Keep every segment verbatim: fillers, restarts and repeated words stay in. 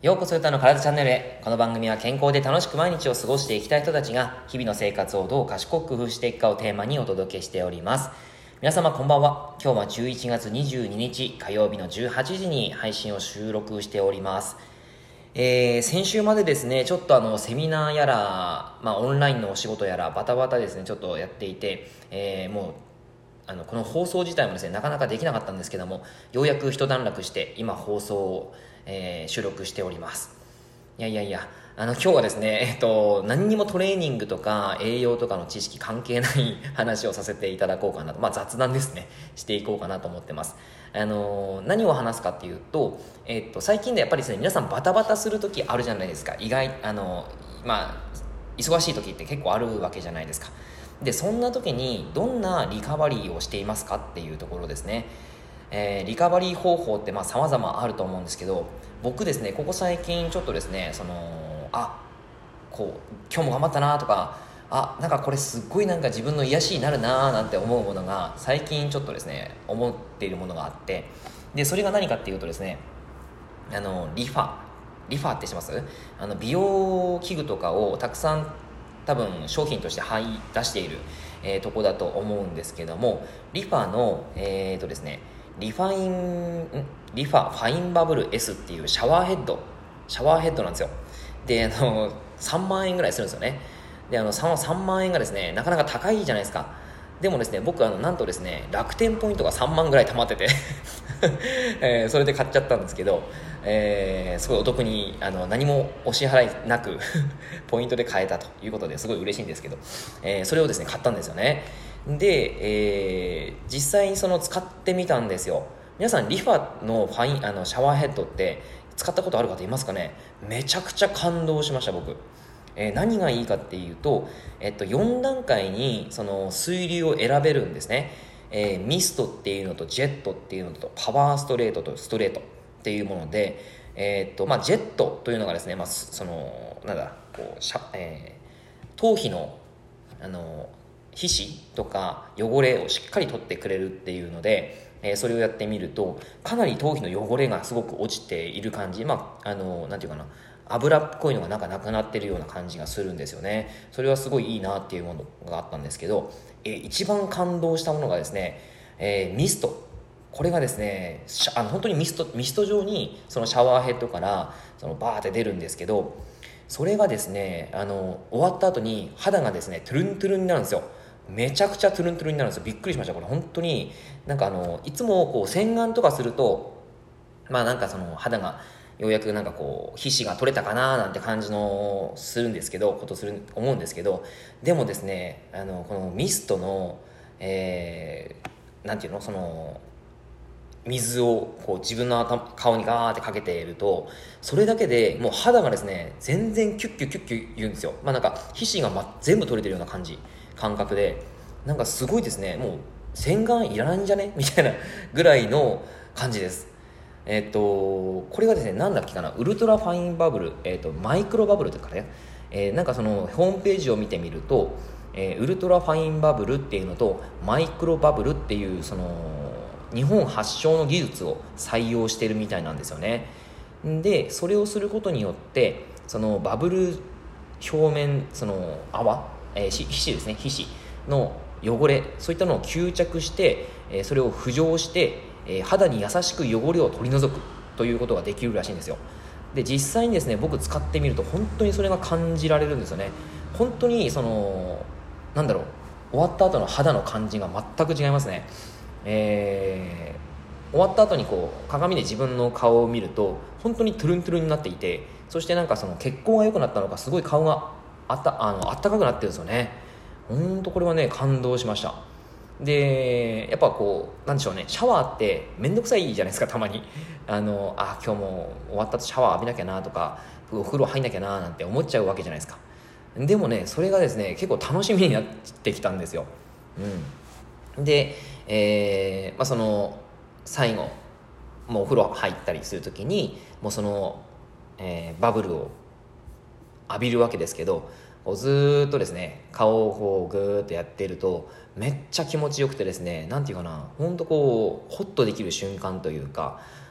ようこそ歌の体チャンネルへ。この番組は健康で楽しく毎日を過ごしていきたい人たちが日々の生活をどう賢く工夫していくかをテーマにお届けしております。皆様こんばんは。今日はじゅういちがつにじゅうににち火曜日のじゅうはちじに配信を収録しております。えー、先週までですねちょっとあのセミナーやら、まあ、オンラインのお仕事やらバタバタですねちょっとやっていて、えー、もうあのこの放送自体もですねなかなかできなかったんですけども、ようやく一段落して今放送を、えー、収録しております。いやいやいやあの今日はですね、えっと、何にもトレーニングとか栄養とかの知識関係ない話をさせていただこうかなと、まあ、雑談ですねしていこうかなと思ってます。あの何を話すかっていうと、えっと、最近でやっぱりですね皆さんバタバタする時あるじゃないですか。意外あのまあ忙しい時って結構あるわけじゃないですか。でそんな時にどんなリカバリーをしていますかっていうところですね。えー、リカバリー方法ってまあ様々あると思うんですけど、僕ですねここ最近ちょっとですねそのあこう今日も頑張ったなとか、あなんかこれすっごいなんか自分の癒しになるななんて思うものが最近ちょっとですね思っているものがあって、でそれが何かっていうとですね、あのリファリファってします？あの美容器具とかをたくさん多分商品として買い出している、えー、とこだと思うんですけども、リファのえーとですねリファインリファファインバブル S っていうシャワーヘッドシャワーヘッドなんですよ。であのさんまんえんぐらいするんですよね。であの 3, さんまん円がですねなかなか高いじゃないですか。でもですね僕あのなんとですね楽天ポイントがさんまんぐらい貯まってて、えー、それで買っちゃったんですけど、えー、すごいお得にあの何もお支払いなくポイントで買えたということですごい嬉しいんですけど、えー、それをですね買ったんですよね。で、えー、実際にその使ってみたんですよ。皆さんリファのファインあのシャワーヘッドって使ったことある方いますかね。めちゃくちゃ感動しました僕。えー、何がいいかっていうと、えっと、よんだんかいにその水流を選べるんですね。えー、ミストっていうのとジェットっていうのとパワーストレートとストレートっていうもので、えーっとまあ、ジェットというのがですね、まあ、そのなんだこうしゃ、えー、頭皮のあの皮脂とか汚れをしっかり取ってくれるっていうので、えー、それをやってみるとかなり頭皮の汚れがすごく落ちている感じ、まああのなんていうかな油っこいのがなんかなくなってるような感じがするんですよね。それはすごいいいなっていうものがあったんですけど、えー、一番感動したものがですね、えー、ミスト。これがですねあの本当にミストミスト状にそのシャワーヘッドからそのバーって出るんですけど、それがですねあの終わった後に肌がですねトゥルントゥルンになるんですよ。めちゃくちゃトゥルントゥルンになるんですよ。びっくりしました。これ本当になんかあのいつもこう洗顔とかするとまあなんかその肌がようやくなんかこう皮脂が取れたかななんて感じのするんですけどことする思うんですけど、でもですねあのこのミストの、えー、なんていうのその水をこう自分の頭顔にガーってかけていると、それだけでもう肌がですね全然キュッキュキュッキュ言うんですよ。まあなんか皮脂が、ま、全部取れてるような感じ感覚で、なんかすごいですね。もう洗顔いらないんじゃねみたいなぐらいの感じです。えっ、ー、とこれがですねなんだっけかなウルトラファインバブル、えっ、ー、とマイクロバブルとかね、えー、なんかそのホームページを見てみると、えー、ウルトラファインバブルっていうのとマイクロバブルっていうその日本発祥の技術を採用しているみたいなんですよね。でそれをすることによってそのバブル表面その泡、えー、皮脂ですね皮脂の汚れそういったのを吸着して、えー、それを浮上して、えー、肌に優しく汚れを取り除くということができるらしいんですよ。で実際にですね僕使ってみると本当にそれが感じられるんですよね。本当にそのなんだろう終わった後の肌の感じが全く違いますね。えー、終わった後にこう鏡で自分の顔を見ると本当にトゥルントゥルンになっていて、そしてなんかその血行が良くなったのかすごい顔があったあのあったかくなってるんですよね。本当これはね感動しました。でやっぱこうなんでしょうねシャワーってめんどくさいじゃないですか。たまにあのあ今日も終わった後シャワー浴びなきゃなとかお風呂入んなきゃななんて思っちゃうわけじゃないですか。でもねそれがですね結構楽しみになってきたんですよ。うんで、えーまあ、その最後もうお風呂入ったりするときにもうその、えー、バブルを浴びるわけですけど、こうずっとですね顔をこうグーッとやっているとめっちゃ気持ちよくてですね、なんていうかなほんとこうホッとできる瞬間というか、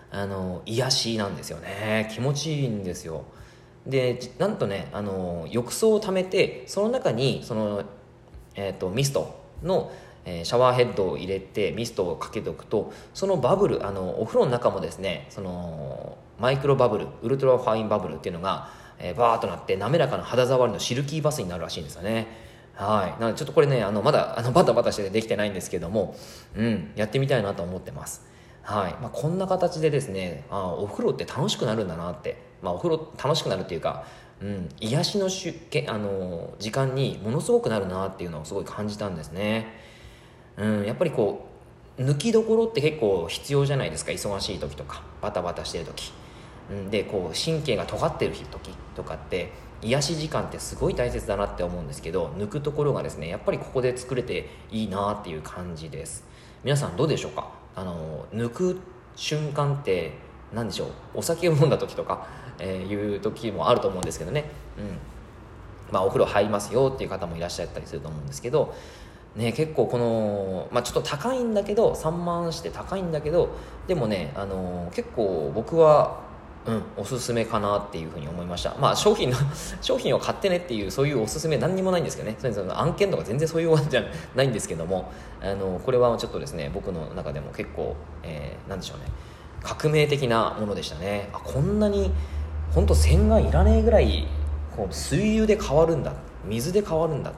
あの癒しなんですよね。気持ちいいんですよ。でなんとね、あの浴槽を溜めて、その中にその、えー、とミストの、えーシャワーヘッドを入れてミストをかけておくと、そのバブル、あのお風呂の中もですね、そのマイクロバブル、ウルトラファインバブルっていうのが、えー、バーッとなって滑らかな肌触りのシルキーバスになるらしいんですよね。はい。なのでちょっとこれね、あのまだあのバタバタしてできてないんですけども、うん、やってみたいなと思ってます。はい。まあ、こんな形でですね、あお風呂って楽しくなるんだなって、まあ、お風呂楽しくなるっていうか、うん、癒しのしゅあの時間にものすごくなるなっていうのをすごい感じたんですね。うん、やっぱりこう抜きどころって結構必要じゃないですか。忙しい時とかバタバタしてる時、うん、でこう神経が尖ってる時とかって癒し時間ってすごい大切だなって思うんですけど、抜くところがですね、やっぱりここで作れていいなっていう感じです。皆さんどうでしょうか。あの抜く瞬間って何でしょう。お酒を飲んだ時とか、えー、いう時もあると思うんですけどね、うんまあ、お風呂入りますよっていう方もいらっしゃったりすると思うんですけどね、結構この、まあ、ちょっと高いんだけどさんまんして高いんだけど、でもね、あの結構僕はうん、おすすめかなっていうふうに思いました。まあ商品の商品を買ってねっていうそういうおすすめ何にもないんですけどね、その案件とか全然そういうわけじゃないんですけども、あのこれはちょっとですね、僕の中でも結構、えー、なんでしょうね、革命的なものでしたね。あ、こんなに本当洗顔いらねえぐらいこう水流で変わるんだ、水で変わるんだ、うん、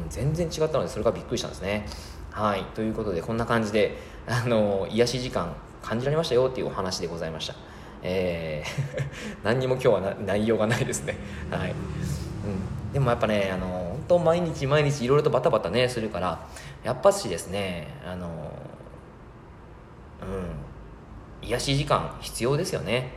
全然違ったのでそれがびっくりしたんですね。はい、ということでこんな感じであの癒し時間感じられましたよっていうお話でございました。えー、何にも今日はな内容がないですね。はい、うん、でもやっぱね、あの本当毎日毎日いろいろとバタバタねするから、やっぱしですね、あのうん癒し時間必要ですよね。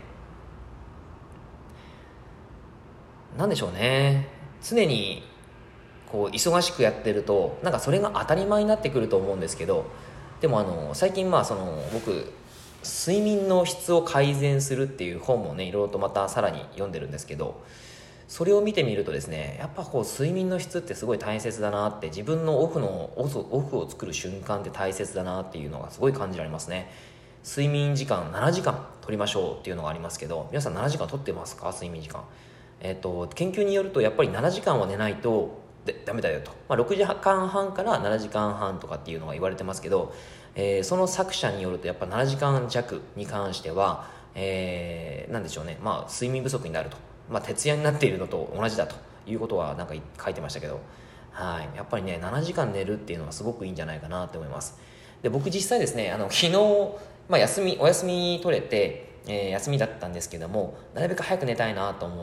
なんでしょうね、常にこう忙しくやってるとなんかそれが当たり前になってくると思うんですけど、でもあの最近まあその僕睡眠の質を改善するっていう本もね、いろいろとまたさらに読んでるんですけど、それを見てみるとですね、やっぱこう睡眠の質ってすごい大切だなって、自分のオフのオフオフを作る瞬間って大切だなっていうのがすごい感じられますね。睡眠時間ななじかん取りましょうっていうのがありますけど、皆さんななじかん取ってますか？睡眠時間。えっと研究によるとやっぱりななじかんは寝ないとでダメだよと、まあ、ろくじかんはんからななじかんはんとかっていうのが言われてますけど、えー、その作者によるとやっぱななじかん弱に関しては、えー、なんでしょうね、まあ、睡眠不足になると、まあ、徹夜になっているのと同じだということはなんか書いてましたけど、はい、やっぱりねななじかん寝るっていうのはすごくいいんじゃないかなと思います。で僕実際ですね、あの昨日、まあ、休みお休み取れて、えー、休みだったんですけども、なるべく早く寝たいなと思って、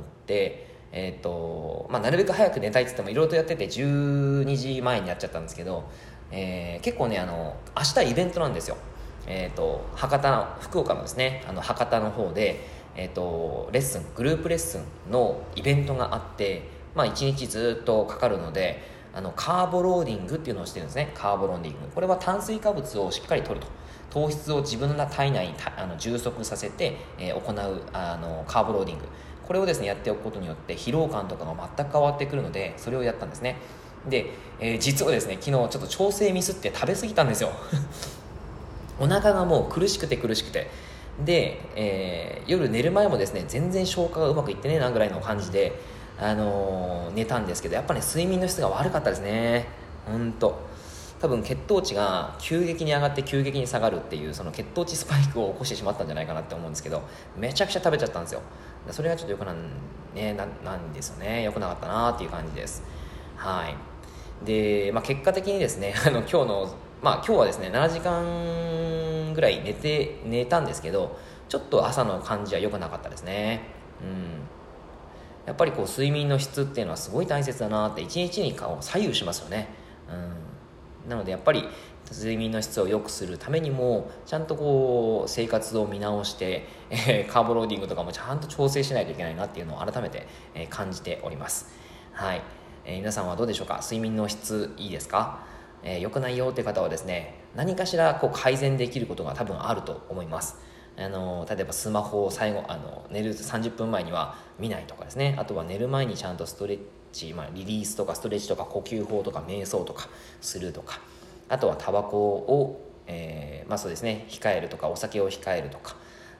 えーとまあ、なるべく早く寝たいって言ってもいろいろとやっててじゅうにじまえになっちゃったんですけど、えー、結構ね、あの明日イベントなんですよ。えーと博多福岡のですね、あの博多の方で、えーとレッスングループレッスンのイベントがあって、まあ、いちにちずっとかかるので、あのカーボローディングっていうのをしてるんですね。カーボローディング、これは炭水化物をしっかり摂ると、糖質を自分の体内にあの充足させて、えー、行うあのカーボローディング、これをですねやっておくことによって疲労感とかが全く変わってくるので、それをやったんですね。で、えー、実はですね昨日ちょっと調整ミスって食べ過ぎたんですよお腹がもう苦しくて苦しくて、で、えー、夜寝る前もですね全然消化がうまくいってねえなぐらいの感じで、あのー、寝たんですけど、やっぱね睡眠の質が悪かったですね。ほんと多分血糖値が急激に上がって急激に下がるっていう、その血糖値スパイクを起こしてしまったんじゃないかなって思うんですけど、めちゃくちゃ食べちゃったんですよ。それがちょっとよくなん、ね、な, なんですよね。よくなかったなっていう感じです。はい。で、まあ、結果的にですねあの今日の、まあ、今日はですねななじかんぐらい寝て寝たんですけど、ちょっと朝の感じは良くなかったですね。うんやっぱりこう睡眠の質っていうのはすごい大切だなって、一日に左右しますよね。うんなのでやっぱり睡眠の質を良くするためにもちゃんとこう生活を見直して、えー、カーボローディングとかもちゃんと調整しないといけないなっていうのを改めて、えー、感じております。はい、えー、皆さんはどうでしょうか。睡眠の質いいですか？えー、良くないよって方はですね、何かしらこう改善できることが多分あると思います。あの例えばスマホを最後あの寝るさんじゅっぷんまえには見ないとかですね、あとは寝る前にちゃんとストレッチ、まあ、リリースとかストレッチとか呼吸法とか瞑想とかするとか、あとはタバコを、えーまあそうですね、控えるとか、お酒を控えるとか、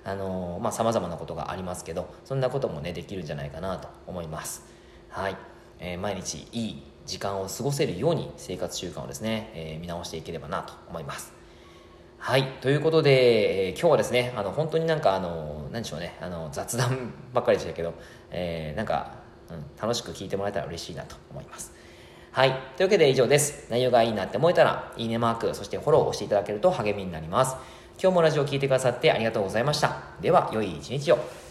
あのー、まあ様々なことがありますけど、そんなこともねできるんじゃないかなと思います。はい、えー、毎日いい時間を過ごせるように生活習慣をですね、えー、見直していければなと思います。はい。ということで、えー、今日はですね、あの、本当になんか、あの、何でしょうね、あの、雑談ばっかりでしたけど、えー、なんか、うん、楽しく聞いてもらえたら嬉しいなと思います。はい。というわけで以上です。内容がいいなって思えたら、いいねマーク、そしてフォローをしていただけると励みになります。今日もラジオを聞いてくださってありがとうございました。では、良い一日を。